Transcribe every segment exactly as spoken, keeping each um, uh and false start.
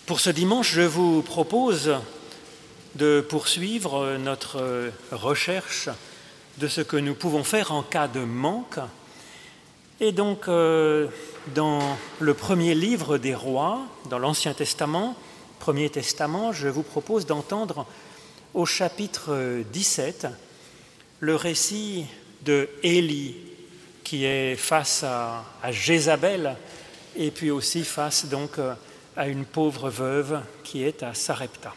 Pour ce dimanche, je vous propose de poursuivre notre recherche de ce que nous pouvons faire en cas de manque. Et donc, euh, dans le premier livre des rois, dans l'Ancien Testament, Premier Testament, je vous propose d'entendre au chapitre dix-sept le récit de Élie, qui est face à, à Jézabel, et puis aussi face donc à une pauvre veuve qui est à Sarepta.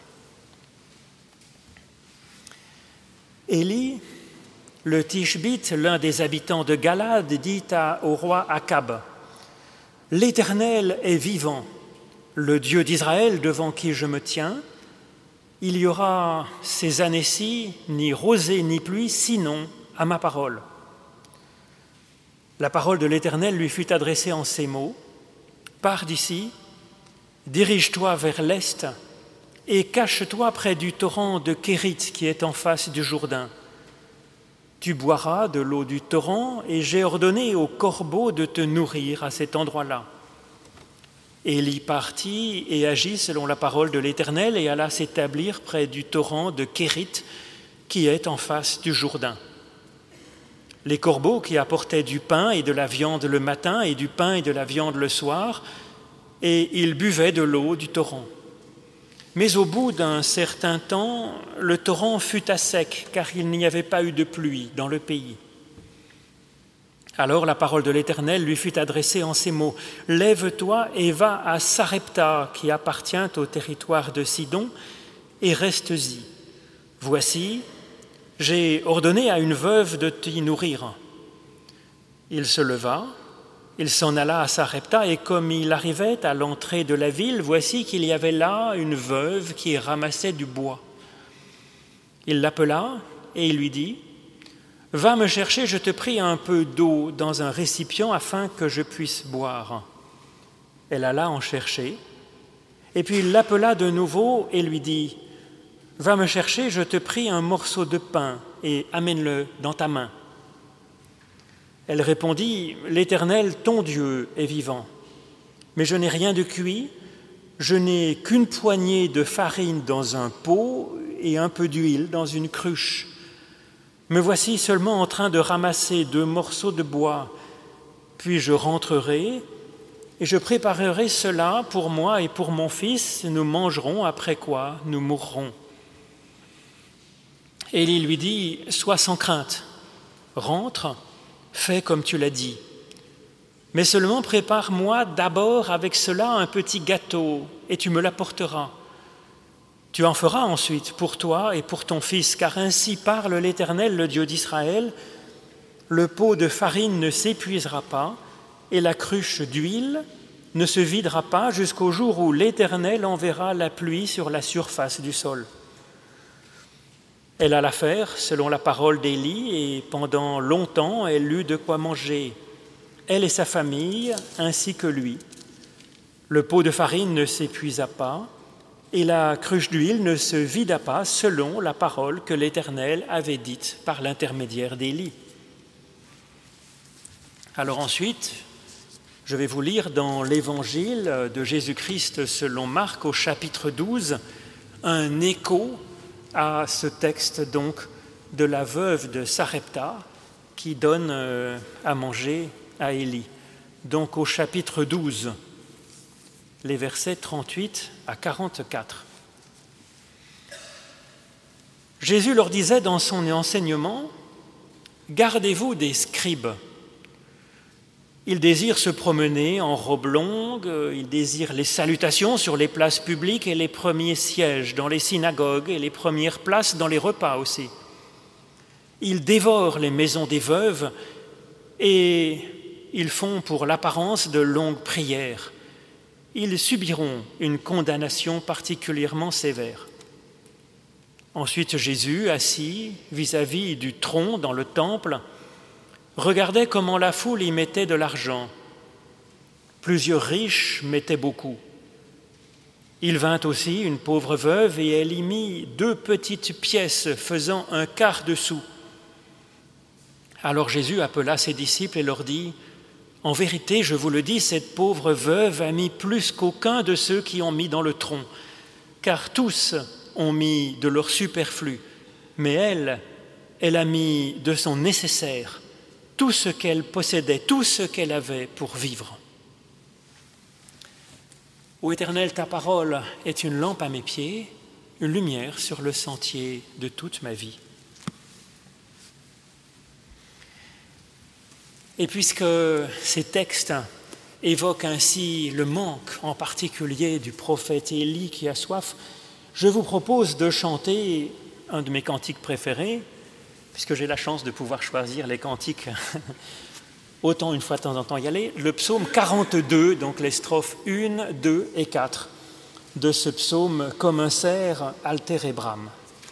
Élie, le Tishbite, l'un des habitants de Galade, dit à, au roi Akab : « L'Éternel est vivant, le Dieu d'Israël devant qui je me tiens. Il y aura ces années-ci ni rosée ni pluie, sinon à ma parole. » La parole de l'Éternel lui fut adressée en ces mots : « Pars d'ici, dirige-toi vers l'est et cache-toi près du torrent de Kérit qui est en face du Jourdain. Tu boiras de l'eau du torrent et j'ai ordonné aux corbeaux de te nourrir à cet endroit-là. » Élie partit et agit selon la parole de l'Éternel et alla s'établir près du torrent de Kérit qui est en face du Jourdain. Les corbeaux qui apportaient du pain et de la viande le matin et du pain et de la viande le soir, et ils buvaient de l'eau du torrent. Mais au bout d'un certain temps, le torrent fut à sec, car il n'y avait pas eu de pluie dans le pays. Alors la parole de l'Éternel lui fut adressée en ces mots : « Lève-toi et va à Sarepta, qui appartient au territoire de Sidon, et reste-y. Voici, j'ai ordonné à une veuve de t'y nourrir. » Il se leva, il s'en alla à Sarepta, et comme il arrivait à l'entrée de la ville, voici qu'il y avait là une veuve qui ramassait du bois. Il l'appela et il lui dit : « Va me chercher, je te prie, un peu d'eau dans un récipient afin que je puisse boire. » Elle alla en chercher, et puis il l'appela de nouveau et lui dit : « Va me chercher, je te prie, un morceau de pain et amène-le dans ta main. » Elle répondit : « L'Éternel, ton Dieu, est vivant. Mais je n'ai rien de cuit, je n'ai qu'une poignée de farine dans un pot et un peu d'huile dans une cruche. Me voici seulement en train de ramasser deux morceaux de bois, puis je rentrerai et je préparerai cela pour moi et pour mon fils, nous mangerons, après quoi nous mourrons. » Élie lui dit : « Sois sans crainte, rentre, fais comme tu l'as dit. Mais seulement prépare-moi d'abord avec cela un petit gâteau et tu me l'apporteras. Tu en feras ensuite pour toi et pour ton fils, car ainsi parle l'Éternel, le Dieu d'Israël. Le pot de farine ne s'épuisera pas et la cruche d'huile ne se videra pas jusqu'au jour où l'Éternel enverra la pluie sur la surface du sol. » Elle alla faire selon la parole d'Élie, et pendant longtemps elle eut de quoi manger, elle et sa famille, ainsi que lui. Le pot de farine ne s'épuisa pas, et la cruche d'huile ne se vida pas, selon la parole que l'Éternel avait dite par l'intermédiaire d'Élie. Alors ensuite, je vais vous lire dans l'Évangile de Jésus-Christ selon Marc, au chapitre douze, un écho à ce texte donc de la veuve de Sarepta qui donne à manger à Élie. Donc au chapitre douze, les versets trente-huit à quarante-quatre. Jésus leur disait dans son enseignement : « Gardez-vous des scribes. Ils désirent se promener en robe longue, ils désirent les salutations sur les places publiques et les premiers sièges dans les synagogues et les premières places dans les repas aussi. Ils dévorent les maisons des veuves et ils font pour l'apparence de longues prières. Ils subiront une condamnation particulièrement sévère. » Ensuite, Jésus, assis vis-à-vis du tronc dans le temple, regardait comment la foule y mettait de l'argent. Plusieurs riches mettaient beaucoup. Il vint aussi une pauvre veuve et elle y mit deux petites pièces faisant un quart de sou. Alors Jésus appela ses disciples et leur dit : En vérité, je vous le dis, cette pauvre veuve a mis plus qu'aucun de ceux qui ont mis dans le tronc, car tous ont mis de leur superflu, mais elle, elle a mis de son nécessaire, tout ce qu'elle possédait, tout ce qu'elle avait pour vivre. Ô Éternel, ta parole est une lampe à mes pieds, une lumière sur le sentier de toute ma vie. Et puisque ces textes évoquent ainsi le manque en particulier du prophète Élie qui a soif, je vous propose de chanter un de mes cantiques préférés, puisque j'ai la chance de pouvoir choisir les cantiques autant une fois de temps en temps y aller, le psaume quarante-deux, donc les strophes un, deux et quatre de ce psaume « Comme un cerf altérebram ».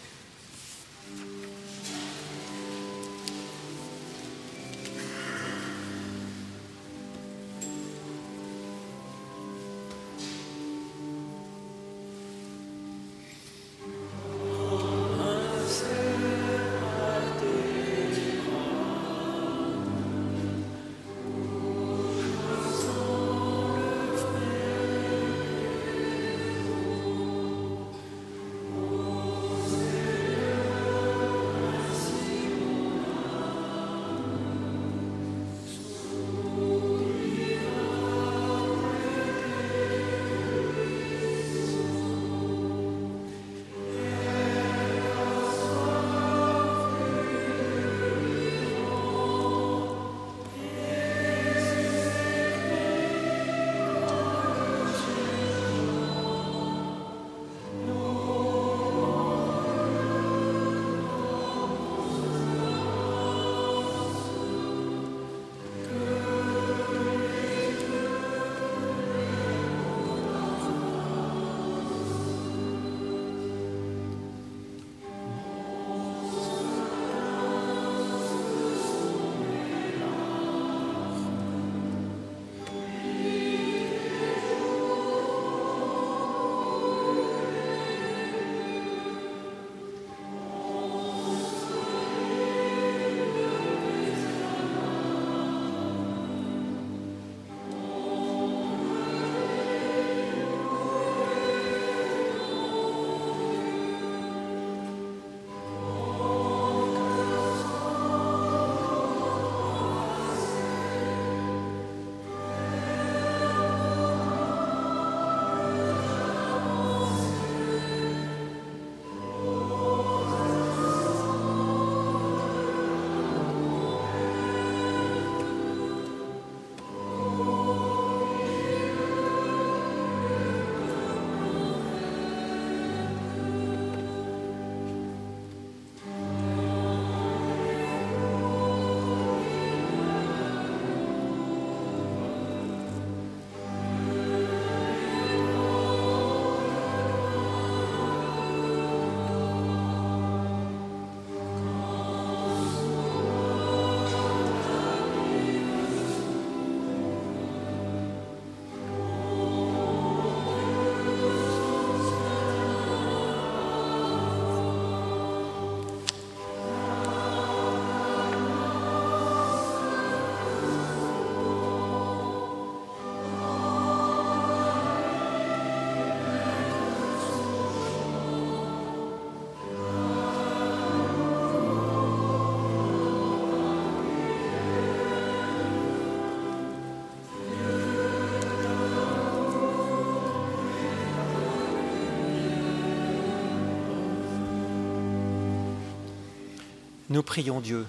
Nous prions Dieu.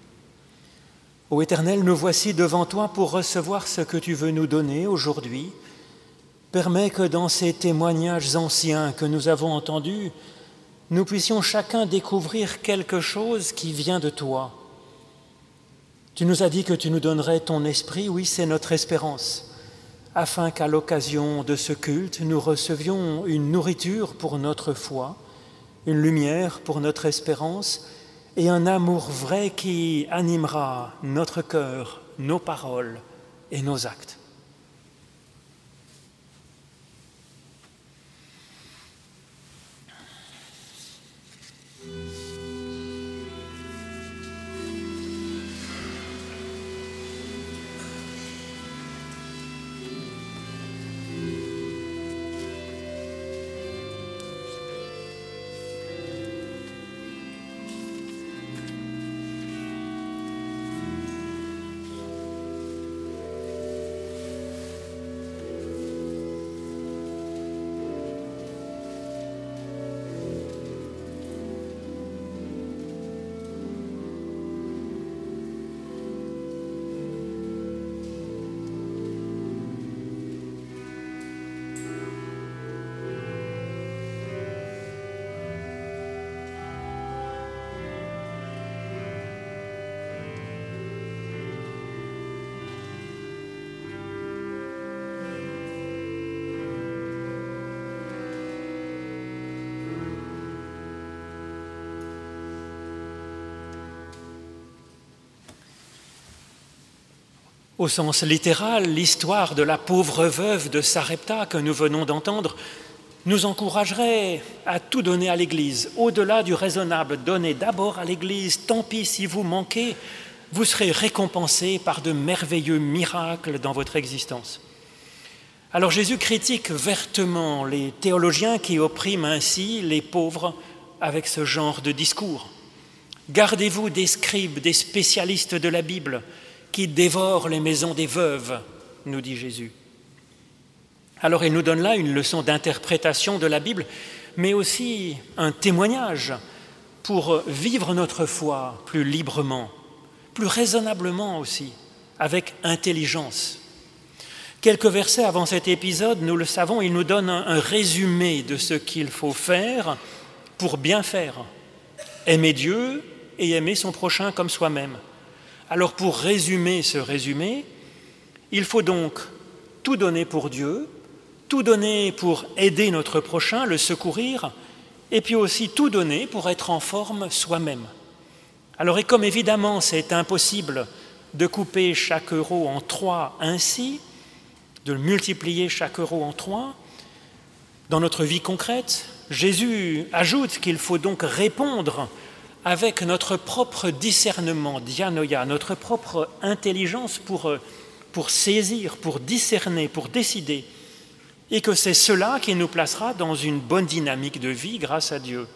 Ô Éternel, nous voici devant toi pour recevoir ce que tu veux nous donner aujourd'hui. Permets que dans ces témoignages anciens que nous avons entendus, nous puissions chacun découvrir quelque chose qui vient de toi. Tu nous as dit que tu nous donnerais ton esprit, oui, c'est notre espérance, afin qu'à l'occasion de ce culte, nous recevions une nourriture pour notre foi, une lumière pour notre espérance et un amour vrai qui animera notre cœur, nos paroles et nos actes. Au sens littéral, l'histoire de la pauvre veuve de Sarepta que nous venons d'entendre nous encouragerait à tout donner à l'Église. Au-delà du raisonnable, donnez d'abord à l'Église, tant pis si vous manquez, vous serez récompensés par de merveilleux miracles dans votre existence. Alors Jésus critique vertement les théologiens qui oppriment ainsi les pauvres avec ce genre de discours. Gardez-vous des scribes, des spécialistes de la Bible qui dévorent les maisons des veuves, nous dit Jésus. Alors il nous donne là une leçon d'interprétation de la Bible, mais aussi un témoignage pour vivre notre foi plus librement, plus raisonnablement aussi, avec intelligence. Quelques versets avant cet épisode, nous le savons, il nous donne un, un résumé de ce qu'il faut faire pour bien faire. Aimer Dieu et aimer son prochain comme soi-même. Alors pour résumer ce résumé, il faut donc tout donner pour Dieu, tout donner pour aider notre prochain, le secourir, et puis aussi tout donner pour être en forme soi-même. Alors et comme évidemment c'est impossible de couper chaque euro en trois ainsi, de multiplier chaque euro en trois, dans notre vie concrète, Jésus ajoute qu'il faut donc répondre avec notre propre discernement, dianoia, notre propre intelligence pour, pour saisir, pour discerner, pour décider, et que c'est cela qui nous placera dans une bonne dynamique de vie grâce à Dieu.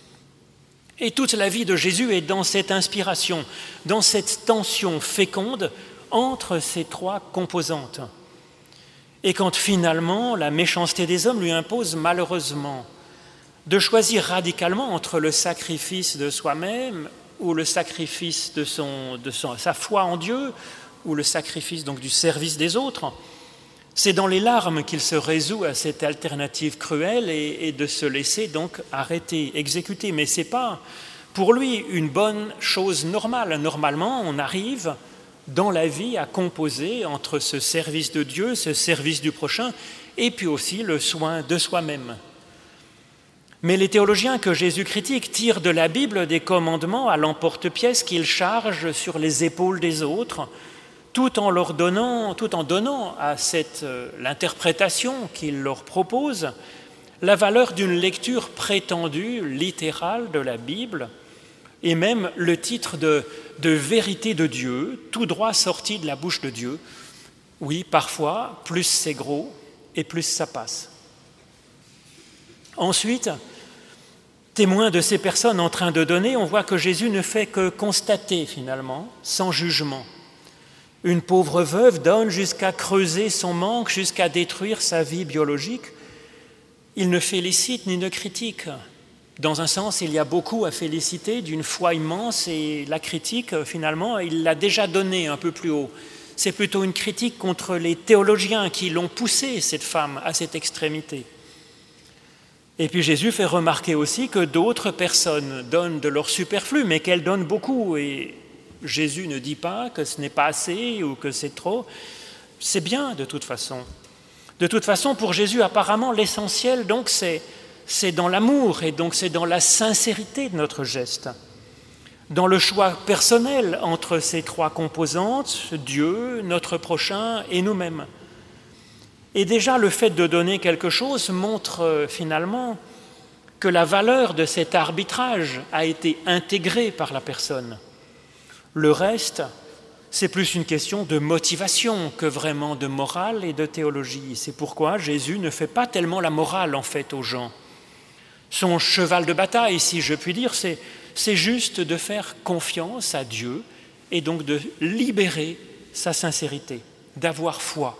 Et toute la vie de Jésus est dans cette inspiration, dans cette tension féconde entre ces trois composantes. Et quand finalement la méchanceté des hommes lui impose malheureusement de choisir radicalement entre le sacrifice de soi-même ou le sacrifice de, son, de son, sa foi en Dieu ou le sacrifice donc du service des autres, c'est dans les larmes qu'il se résout à cette alternative cruelle et, et de se laisser donc arrêter, exécuter. Mais ce n'est pas pour lui une bonne chose normale. Normalement, on arrive dans la vie à composer entre ce service de Dieu, ce service du prochain, et puis aussi le soin de soi-même. Mais les théologiens que Jésus critique tirent de la Bible des commandements à l'emporte-pièce qu'ils chargent sur les épaules des autres, tout en leur donnant, tout en donnant à cette, euh, l'interprétation qu'ils leur proposent la valeur d'une lecture prétendue, littérale de la Bible, et même le titre de, de vérité de Dieu, tout droit sorti de la bouche de Dieu. Oui, parfois, plus c'est gros et plus ça passe. Ensuite, témoin de ces personnes en train de donner, on voit que Jésus ne fait que constater finalement, sans jugement. Une pauvre veuve donne jusqu'à creuser son manque, jusqu'à détruire sa vie biologique. Il ne félicite ni ne critique. Dans un sens, il y a beaucoup à féliciter d'une foi immense et la critique, finalement, il l'a déjà donnée un peu plus haut. C'est plutôt une critique contre les théologiens qui l'ont poussée, cette femme, à cette extrémité. Et puis Jésus fait remarquer aussi que d'autres personnes donnent de leur superflu, mais qu'elles donnent beaucoup. Et Jésus ne dit pas que ce n'est pas assez ou que c'est trop. C'est bien de toute façon. De toute façon, pour Jésus, apparemment, l'essentiel, donc, c'est, c'est dans l'amour et donc c'est dans la sincérité de notre geste. Dans le choix personnel entre ces trois composantes, Dieu, notre prochain et nous-mêmes. Et déjà, le fait de donner quelque chose montre euh, finalement que la valeur de cet arbitrage a été intégrée par la personne. Le reste, c'est plus une question de motivation que vraiment de morale et de théologie. C'est pourquoi Jésus ne fait pas tellement la morale en fait aux gens. Son cheval de bataille, si je puis dire, c'est, c'est juste de faire confiance à Dieu et donc de libérer sa sincérité, d'avoir foi.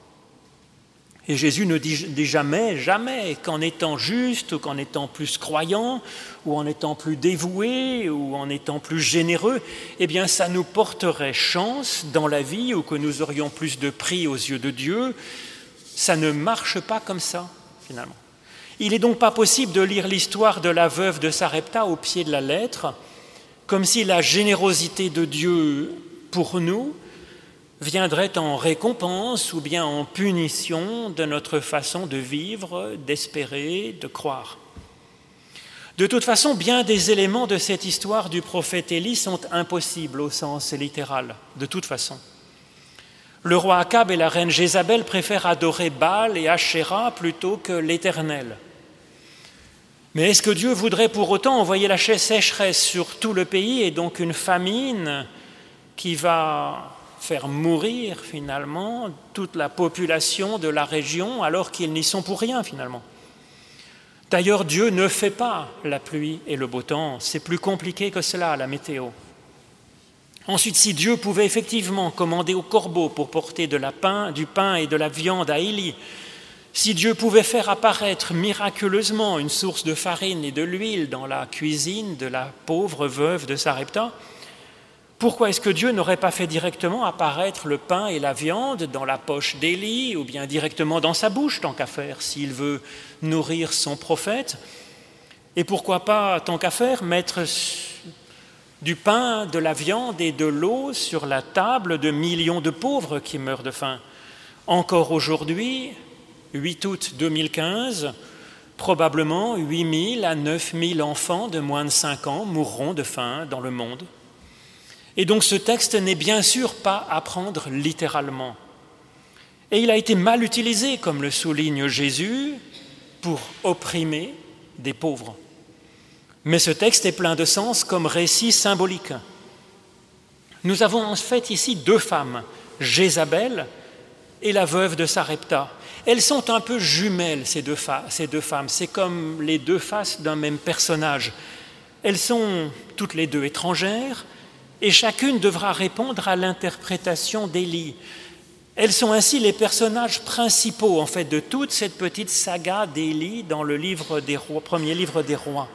Et Jésus ne dit, dit jamais, jamais qu'en étant juste ou qu'en étant plus croyant ou en étant plus dévoué ou en étant plus généreux, eh bien ça nous porterait chance dans la vie ou que nous aurions plus de prix aux yeux de Dieu. Ça ne marche pas comme ça, finalement. Il n'est donc pas possible de lire l'histoire de la veuve de Sarepta au pied de la lettre, comme si la générosité de Dieu pour nous viendrait en récompense ou bien en punition de notre façon de vivre, d'espérer, de croire. De toute façon, bien des éléments de cette histoire du prophète Élie sont impossibles au sens littéral, de toute façon. Le roi Akab et la reine Jézabel préfèrent adorer Baal et Ashéra plutôt que l'Éternel. Mais est-ce que Dieu voudrait pour autant envoyer la sécheresse sur tout le pays et donc une famine qui va faire mourir finalement toute la population de la région alors qu'ils n'y sont pour rien finalement? D'ailleurs, Dieu ne fait pas la pluie et le beau temps, c'est plus compliqué que cela, la météo. Ensuite, si Dieu pouvait effectivement commander aux corbeaux pour porter de la pain, du pain et de la viande à Élie, si Dieu pouvait faire apparaître miraculeusement une source de farine et de l'huile dans la cuisine de la pauvre veuve de Sarepta, pourquoi est-ce que Dieu n'aurait pas fait directement apparaître le pain et la viande dans la poche d'Élie ou bien directement dans sa bouche, tant qu'à faire, s'il veut nourrir son prophète? Et pourquoi pas, tant qu'à faire, mettre du pain, de la viande et de l'eau sur la table de millions de pauvres qui meurent de faim? Encore aujourd'hui, huit août deux mille quinze, probablement huit mille à neuf mille enfants de moins de cinq ans mourront de faim dans le monde. Et donc ce texte n'est bien sûr pas à prendre littéralement. Et il a été mal utilisé, comme le souligne Jésus, pour opprimer des pauvres. Mais ce texte est plein de sens comme récit symbolique. Nous avons en fait ici deux femmes, Jézabel et la veuve de Sarepta. Elles sont un peu jumelles, ces deux, fa- ces deux femmes. C'est comme les deux faces d'un même personnage. Elles sont toutes les deux étrangères et chacune devra répondre à l'interprétation d'Élie. Elles sont ainsi les personnages principaux en fait, de toute cette petite saga d'Élie dans le livre des rois, premier livre des rois.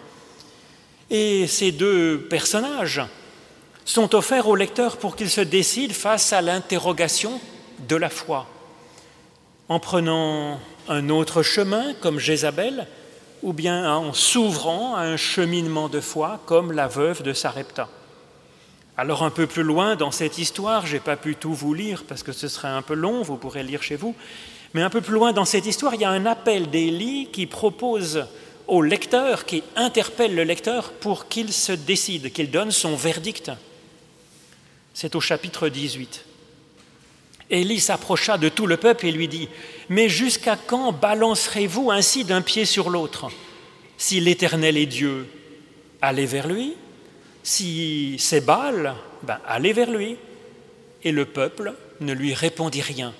Et ces deux personnages sont offerts au lecteur pour qu'il se décide face à l'interrogation de la foi, en prenant un autre chemin comme Jézabel, ou bien en s'ouvrant à un cheminement de foi comme la veuve de Sarepta. Alors un peu plus loin dans cette histoire, je n'ai pas pu tout vous lire parce que ce serait un peu long, vous pourrez lire chez vous, mais un peu plus loin dans cette histoire, il y a un appel d'Élie qui propose au lecteur, qui interpelle le lecteur pour qu'il se décide, qu'il donne son verdict. C'est au chapitre dix-huit. Élie s'approcha de tout le peuple et lui dit « Mais jusqu'à quand balancerez-vous ainsi d'un pied sur l'autre? Si l'Éternel est Dieu, allez vers lui. Si c'est Baal, ben allez vers lui. » Et le peuple ne lui répondit rien.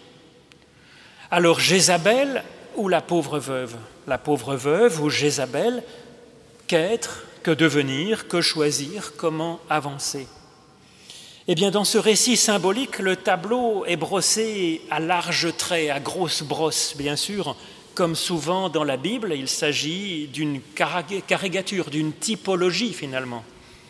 Alors Jézabel ou la pauvre veuve? La pauvre veuve ou Jézabel, qu'être, que devenir, que choisir, comment avancer? Eh bien, dans ce récit symbolique, le tableau est brossé à larges traits, à grosses brosses, bien sûr. Comme souvent dans la Bible, il s'agit d'une caricature, d'une typologie finalement.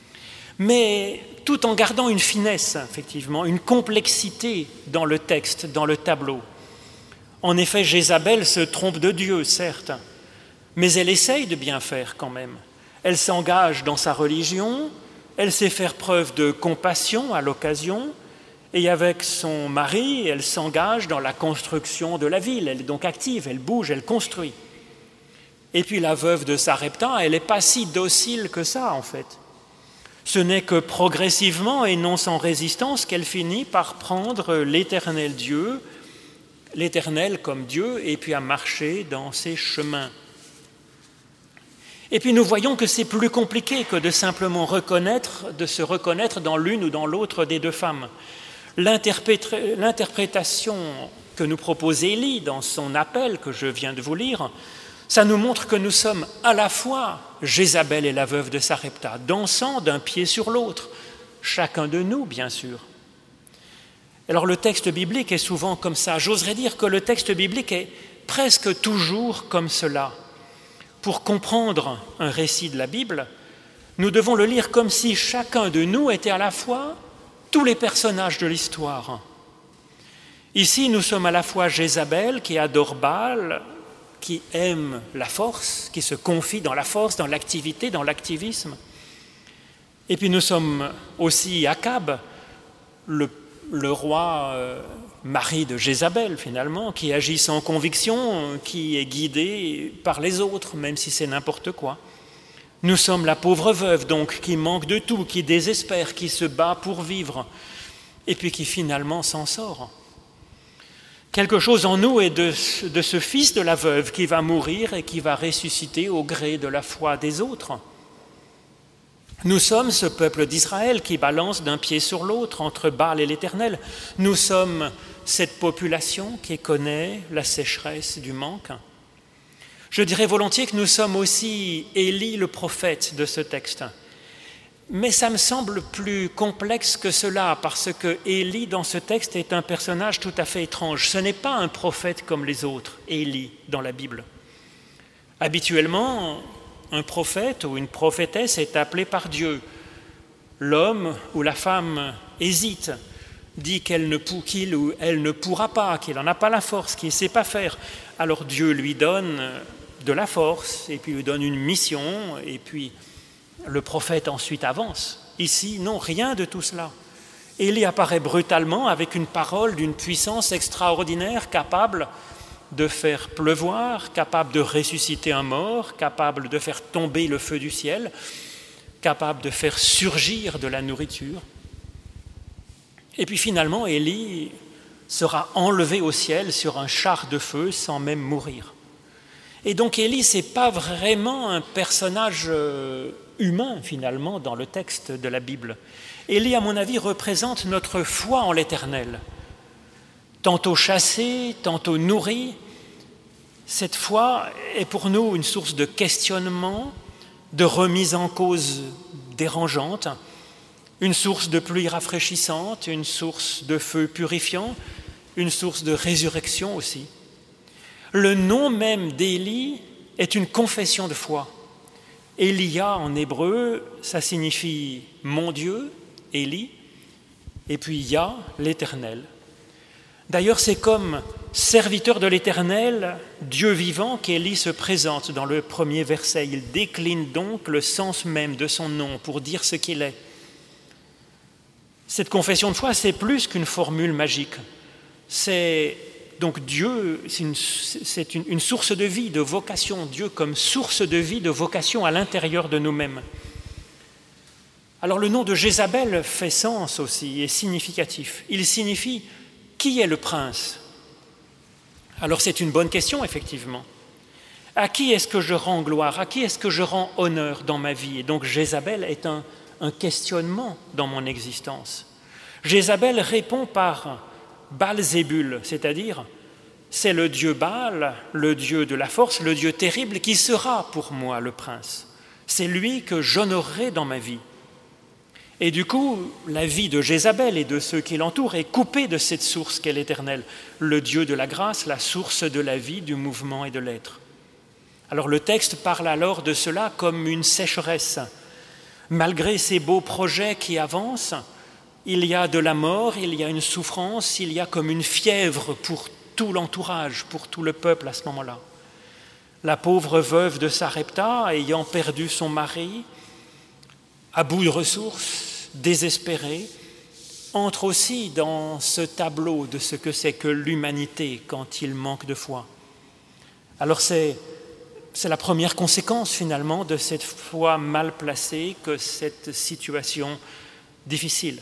Mais tout en gardant une finesse, effectivement, une complexité dans le texte, dans le tableau. En effet, Jézabel se trompe de Dieu, certes, mais elle essaye de bien faire quand même. Elle s'engage dans sa religion, elle sait faire preuve de compassion à l'occasion, et avec son mari, elle s'engage dans la construction de la ville. Elle est donc active, elle bouge, elle construit. Et puis la veuve de Sarepta, elle n'est pas si docile que ça, en fait. Ce n'est que progressivement et non sans résistance qu'elle finit par prendre l'Éternel Dieu, l'Éternel comme Dieu, et puis à marcher dans ses chemins. Et puis nous voyons que c'est plus compliqué que de simplement reconnaître, de se reconnaître dans l'une ou dans l'autre des deux femmes. L'interprétation que nous propose Élie dans son appel que je viens de vous lire, ça nous montre que nous sommes à la fois Jézabel et la veuve de Sarepta, dansant d'un pied sur l'autre, chacun de nous bien sûr. Alors le texte biblique est souvent comme ça. J'oserais dire que le texte biblique est presque toujours comme cela. Pour comprendre un récit de la Bible, nous devons le lire comme si chacun de nous était à la fois tous les personnages de l'histoire. Ici, nous sommes à la fois Jézabel qui adore Baal, qui aime la force, qui se confie dans la force, dans l'activité, dans l'activisme. Et puis nous sommes aussi Akab, le, le roi euh, mari de Jézabel finalement, qui agit sans conviction, qui est guidé par les autres, même si c'est n'importe quoi. Nous sommes la pauvre veuve donc, qui manque de tout, qui désespère, qui se bat pour vivre, et puis qui finalement s'en sort. Quelque chose en nous est de, de ce fils de la veuve qui va mourir et qui va ressusciter au gré de la foi des autres. Nous sommes ce peuple d'Israël qui balance d'un pied sur l'autre entre Baal et l'Éternel. Nous sommes cette population qui connaît la sécheresse du manque. Je dirais volontiers que nous sommes aussi Élie le prophète de ce texte. Mais ça me semble plus complexe que cela, parce que Élie, dans ce texte, est un personnage tout à fait étrange. Ce n'est pas un prophète comme les autres, Élie, dans la Bible. Habituellement, un prophète ou une prophétesse est appelé par Dieu. L'homme ou la femme hésite, dit qu'elle ne, qu'il ou elle ne pourra pas, qu'il n'en a pas la force, qu'il ne sait pas faire. Alors Dieu lui donne de la force, et puis lui donne une mission, et puis le prophète ensuite avance. Ici, non, rien de tout cela. Élie apparaît brutalement avec une parole d'une puissance extraordinaire, capable de faire pleuvoir, capable de ressusciter un mort, capable de faire tomber le feu du ciel, capable de faire surgir de la nourriture. Et puis finalement, Élie sera enlevé au ciel sur un char de feu sans même mourir. Et donc Élie, ce n'est pas vraiment un personnage humain finalement dans le texte de la Bible. Élie, à mon avis, représente notre foi en l'Éternel. Tantôt chassée, tantôt nourrie, cette foi est pour nous une source de questionnement, de remise en cause dérangeante, une source de pluie rafraîchissante, une source de feu purifiant, une source de résurrection aussi. Le nom même d'Élie est une confession de foi. Élia en hébreu, ça signifie « mon Dieu », Élie, et puis « Yah », l'Éternel. D'ailleurs, c'est comme serviteur de l'Éternel, Dieu vivant, qu'Élie se présente dans le premier verset. Il décline donc le sens même de son nom pour dire ce qu'il est. Cette confession de foi, c'est plus qu'une formule magique. C'est donc Dieu, c'est, une, c'est une, une source de vie, de vocation. Dieu comme source de vie, de vocation à l'intérieur de nous-mêmes. Alors le nom de Jézabel fait sens aussi, est significatif. Il signifie « qui est le prince ?» Alors c'est une bonne question, effectivement. À qui est-ce que je rends gloire? À qui est-ce que je rends honneur dans ma vie? Et donc Jézabel est un, un questionnement dans mon existence. Jézabel répond par Baal-Zébul, c'est-à-dire c'est le dieu Baal, le dieu de la force, le dieu terrible qui sera pour moi le prince. C'est lui que j'honorerai dans ma vie. Et du coup, la vie de Jézabel et de ceux qui l'entourent est coupée de cette source qu'est l'Éternel, le Dieu de la grâce, la source de la vie, du mouvement et de l'être. Alors le texte parle alors de cela comme une sécheresse. Malgré ces beaux projets qui avancent, il y a de la mort, il y a une souffrance, il y a comme une fièvre pour tout l'entourage, pour tout le peuple à ce moment-là. La pauvre veuve de Sarepta, ayant perdu son mari, à bout de ressources, désespérée, entre aussi dans ce tableau de ce que c'est que l'humanité quand il manque de foi. Alors c'est, c'est la première conséquence finalement de cette foi mal placée que cette situation difficile.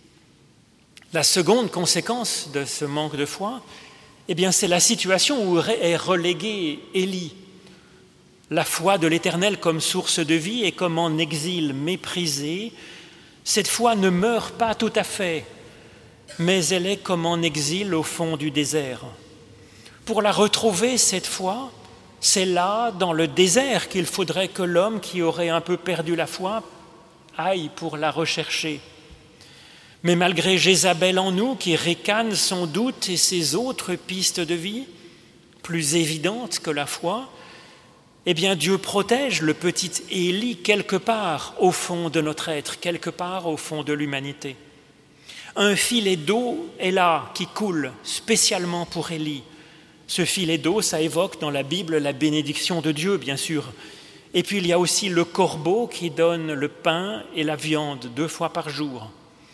La seconde conséquence de ce manque de foi, eh bien, c'est la situation où est relégué Élie. La foi de l'Éternel comme source de vie et comme en exil méprisé, cette foi ne meurt pas tout à fait, mais elle est comme en exil au fond du désert. Pour la retrouver, cette foi, c'est là, dans le désert, qu'il faudrait que l'homme qui aurait un peu perdu la foi aille pour la rechercher. Mais malgré Jézabel en nous, qui ricane son doute et ses autres pistes de vie, plus évidentes que la foi, eh bien Dieu protège le petit Élie quelque part au fond de notre être, quelque part au fond de l'humanité. Un filet d'eau est là, qui coule spécialement pour Élie. Ce filet d'eau, ça évoque dans la Bible la bénédiction de Dieu, bien sûr. Et puis il y a aussi le corbeau qui donne le pain et la viande deux fois par jour.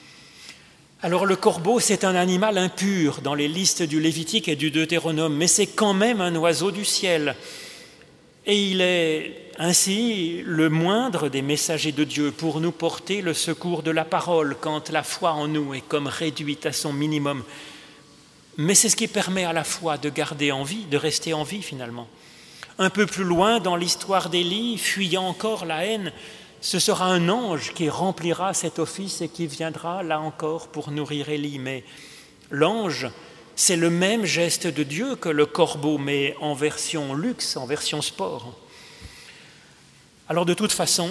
Alors le corbeau, c'est un animal impur dans les listes du Lévitique et du Deutéronome, mais c'est quand même un oiseau du ciel. Et il est ainsi le moindre des messagers de Dieu pour nous porter le secours de la parole quand la foi en nous est comme réduite à son minimum. Mais c'est ce qui permet à la fois de garder en vie, de rester en vie finalement. Un peu plus loin dans l'histoire d'Élie, fuyant encore la haine, ce sera un ange qui remplira cet office et qui viendra là encore pour nourrir Élie. Mais l'ange, c'est le même geste de Dieu que le corbeau, mais en version luxe, en version sport. Alors de toute façon,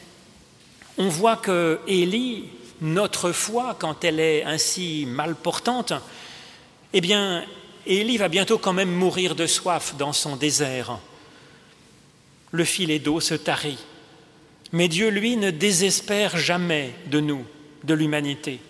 on voit que Élie, notre foi, quand elle est ainsi mal portante, eh bien, Élie va bientôt quand même mourir de soif dans son désert. Le filet d'eau se tarit. Mais Dieu, lui, ne désespère jamais de nous, de l'humanité.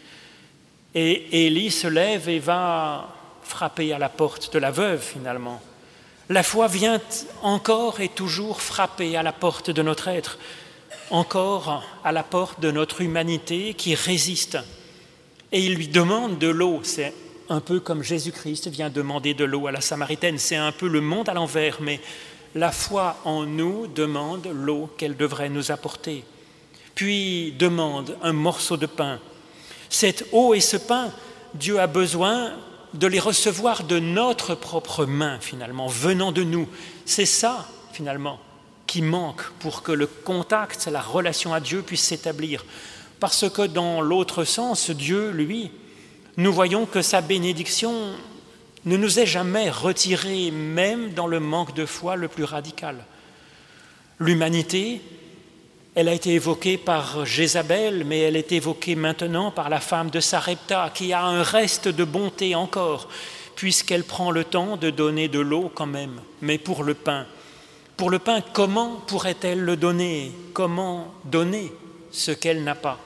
Et Élie se lève et va frapper à la porte de la veuve, finalement. La foi vient encore et toujours frapper à la porte de notre être, encore à la porte de notre humanité qui résiste. Et il lui demande de l'eau. C'est un peu comme Jésus-Christ vient demander de l'eau à la Samaritaine. C'est un peu le monde à l'envers, mais la foi en nous demande l'eau qu'elle devrait nous apporter. Puis demande un morceau de pain. Cette eau et ce pain, Dieu a besoin de les recevoir de notre propre main, finalement, venant de nous. C'est ça, finalement, qui manque pour que le contact, la relation à Dieu puisse s'établir. Parce que dans l'autre sens, Dieu, lui, nous voyons que sa bénédiction ne nous est jamais retirée, même dans le manque de foi le plus radical. L'humanité, elle a été évoquée par Jézabel, mais elle est évoquée maintenant par la femme de Sarepta, qui a un reste de bonté encore, puisqu'elle prend le temps de donner de l'eau quand même, mais pour le pain. Pour le pain, comment pourrait-elle le donner? Comment donner ce qu'elle n'a pas?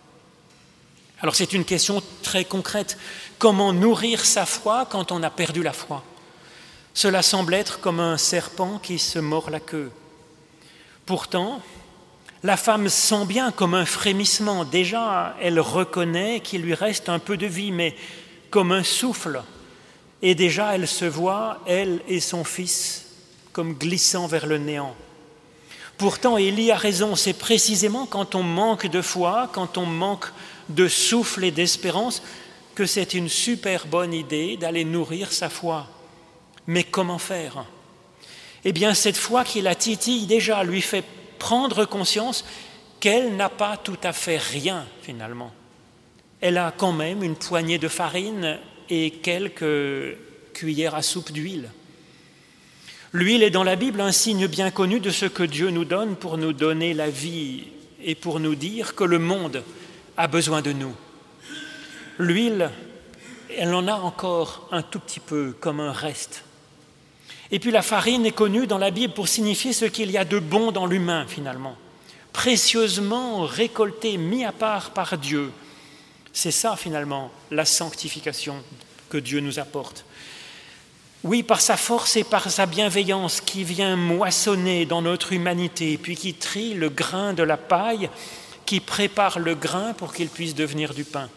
Alors c'est une question très concrète. Comment nourrir sa foi quand on a perdu la foi? Cela semble être comme un serpent qui se mord la queue. Pourtant, la femme sent bien comme un frémissement. Déjà, elle reconnaît qu'il lui reste un peu de vie, mais comme un souffle. Et déjà, elle se voit, elle et son fils, comme glissant vers le néant. Pourtant, Élie a raison, c'est précisément quand on manque de foi, quand on manque de souffle et d'espérance, que c'est une super bonne idée d'aller nourrir sa foi. Mais comment faire? Eh bien, cette foi qui la titille déjà lui fait prendre conscience qu'elle n'a pas tout à fait rien, finalement. Elle a quand même une poignée de farine et quelques cuillères à soupe d'huile. L'huile est dans la Bible un signe bien connu de ce que Dieu nous donne pour nous donner la vie et pour nous dire que le monde a besoin de nous. L'huile, elle en a encore un tout petit peu comme un reste. Et puis la farine est connue dans la Bible pour signifier ce qu'il y a de bon dans l'humain finalement, précieusement récolté, mis à part par Dieu. C'est ça finalement la sanctification que Dieu nous apporte. Oui, par sa force et par sa bienveillance qui vient moissonner dans notre humanité, puis qui trie le grain de la paille, qui prépare le grain pour qu'il puisse devenir du pain.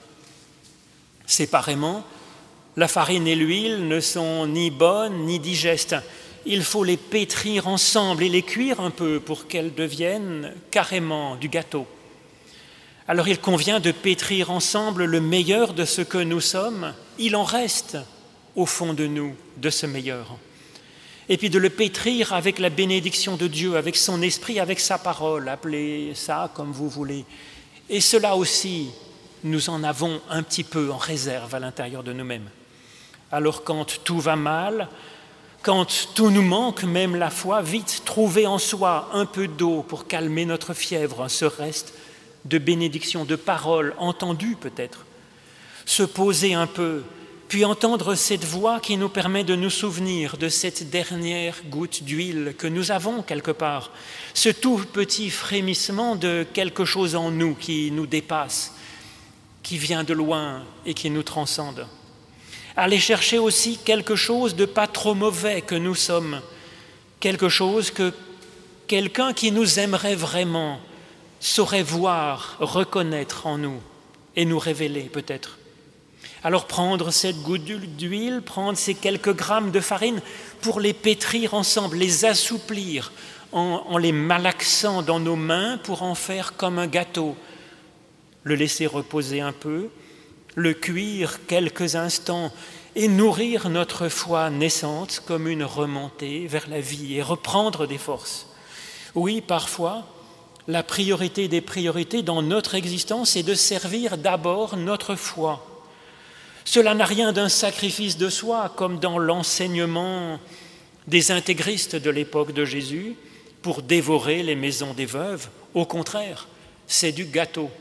Séparément, la farine et l'huile ne sont ni bonnes ni digestes. Il faut les pétrir ensemble et les cuire un peu pour qu'elles deviennent carrément du gâteau. Alors il convient de pétrir ensemble le meilleur de ce que nous sommes. Il en reste au fond de nous de ce meilleur. Et puis de le pétrir avec la bénédiction de Dieu, avec son esprit, avec sa parole, appelez ça comme vous voulez. Et cela aussi, nous en avons un petit peu en réserve à l'intérieur de nous-mêmes. Alors quand tout va mal, quand tout nous manque, même la foi, vite trouver en soi un peu d'eau pour calmer notre fièvre, ce reste de bénédiction, de paroles entendues peut-être. Se poser un peu, puis entendre cette voix qui nous permet de nous souvenir de cette dernière goutte d'huile que nous avons quelque part, ce tout petit frémissement de quelque chose en nous qui nous dépasse, qui vient de loin et qui nous transcende. Aller chercher aussi quelque chose de pas trop mauvais que nous sommes, quelque chose que quelqu'un qui nous aimerait vraiment saurait voir, reconnaître en nous et nous révéler peut-être. Alors prendre cette goutte d'huile, prendre ces quelques grammes de farine pour les pétrir ensemble, les assouplir en, en les malaxant dans nos mains pour en faire comme un gâteau, le laisser reposer un peu, le cuire quelques instants et nourrir notre foi naissante comme une remontée vers la vie et reprendre des forces. Oui, parfois, la priorité des priorités dans notre existence est de servir d'abord notre foi. Cela n'a rien d'un sacrifice de soi, comme dans l'enseignement des intégristes de l'époque de Jésus, pour dévorer les maisons des veuves. Au contraire, c'est du gâteau.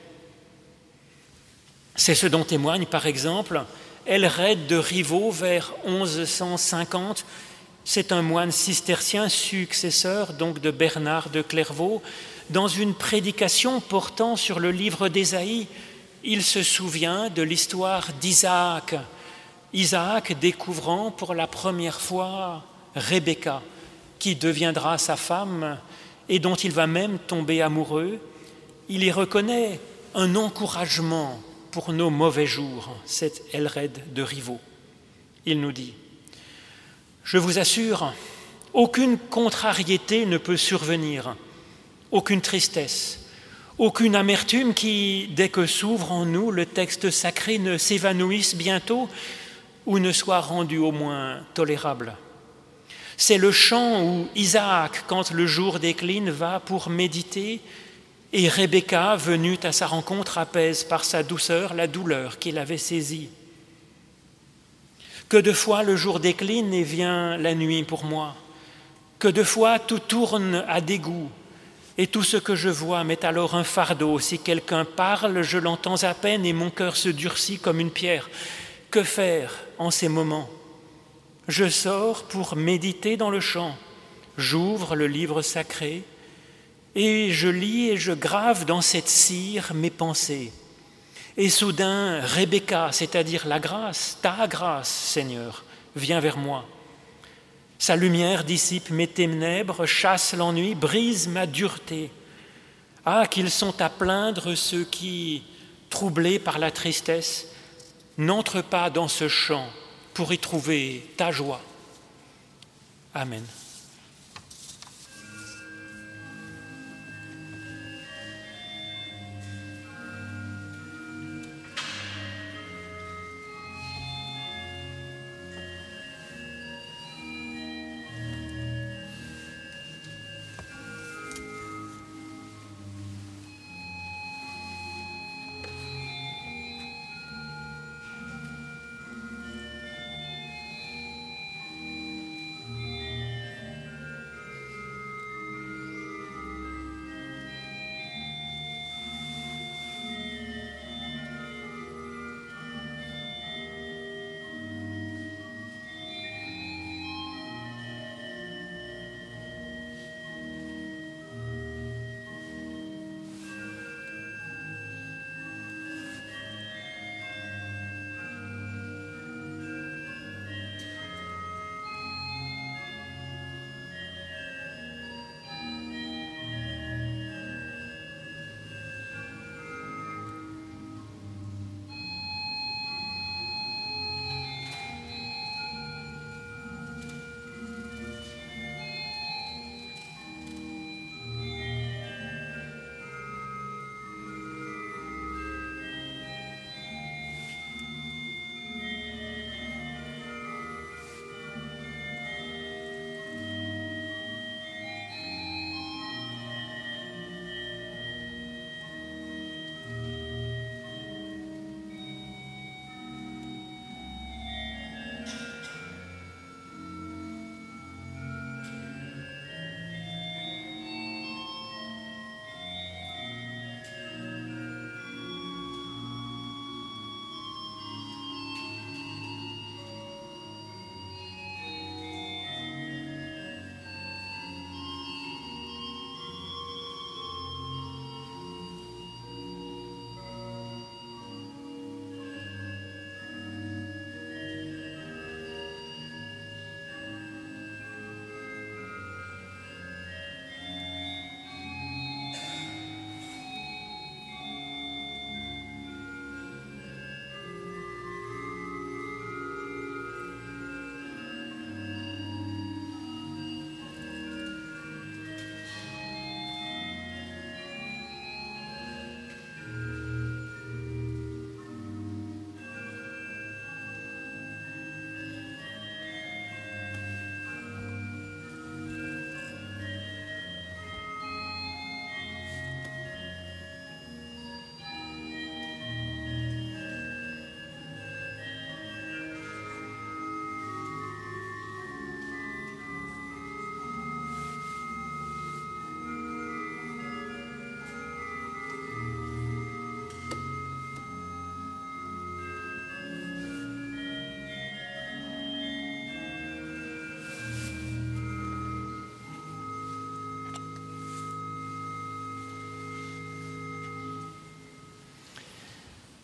C'est ce dont témoigne, par exemple, Elred de Rivaux vers onze cent cinquante. C'est un moine cistercien, successeur donc de Bernard de Clairvaux. Dans une prédication portant sur le livre d'Ésaïe, il se souvient de l'histoire d'Isaac. Isaac découvrant pour la première fois Rebecca, qui deviendra sa femme et dont il va même tomber amoureux. Il y reconnaît un encouragement pour nos mauvais jours, cet Elred de Rivaux. Il nous dit « Je vous assure, aucune contrariété ne peut survenir, aucune tristesse, aucune amertume qui, dès que s'ouvre en nous le texte sacré, ne s'évanouisse bientôt ou ne soit rendu au moins tolérable. C'est le chant où Isaac, quand le jour décline, va pour méditer, et Rebecca, venue à sa rencontre, apaise par sa douceur la douleur qui l'avait saisie. Que de fois le jour décline et vient la nuit pour moi, que de fois tout tourne à dégoût, et tout ce que je vois m'est alors un fardeau. Si quelqu'un parle, je l'entends à peine et mon cœur se durcit comme une pierre. Que faire en ces moments ? Je sors pour méditer dans le champ, j'ouvre le livre sacré et je lis et je grave dans cette cire mes pensées. Et soudain, Rebecca, c'est-à-dire la grâce, ta grâce, Seigneur, vient vers moi. Sa lumière dissipe mes ténèbres, chasse l'ennui, brise ma dureté. Ah, qu'ils sont à plaindre ceux qui, troublés par la tristesse, n'entrent pas dans ce champ pour y trouver ta joie. Amen.